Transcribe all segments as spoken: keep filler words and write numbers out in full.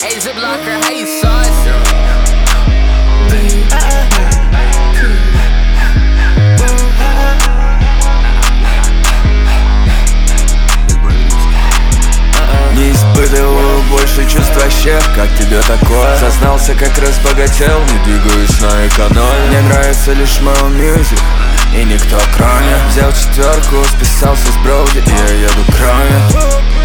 Asia blocker, hey sauce. Не испытываю больше чувства щех, как тебе такое? Сознался, как разбогател, не двигаюсь на экономе. Мне нравится лишь мой мьюзик и никто кроме. Взял четверку, списался с броуди, и я еду к Роме.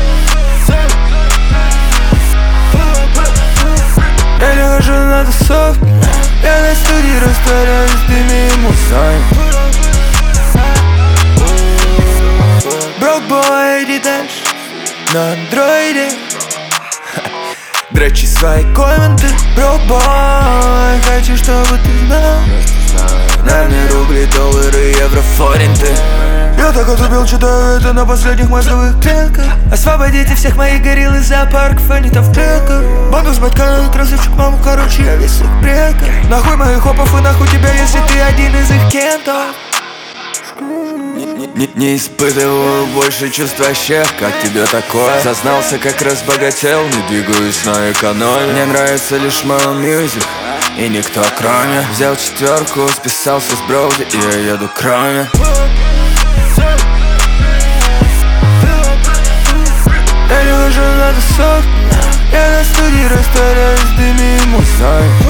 Я не хожу на тусовки, я на студии растворяюсь в дыме и музой. Broke boy, иди дальше на андроиде. Дрочи свои комменты. Broke boy, хочу, чтобы ты знал. На мне рубли, доллары, евро, форинты. Я так отупил, читаю это на последних мозговых клетках. Освободите всех моих горилл из зоопарков, они там в клетках. Банду с батьками, красавчик, маму, короче, я весь их предков. Нахуй моих хопов и нахуй тебя, если ты один из их кентов. Не, не, не испытываю больше чувства щех, как тебе такое? Сознался, как разбогател, не двигаюсь на экономе. Мне нравится лишь мой мьюзик и никто кроме. Взял четверку, списался с броуди, и я еду к Роме. Я не хожу на тусовки, я на студии растворяюсь в дыме и музой.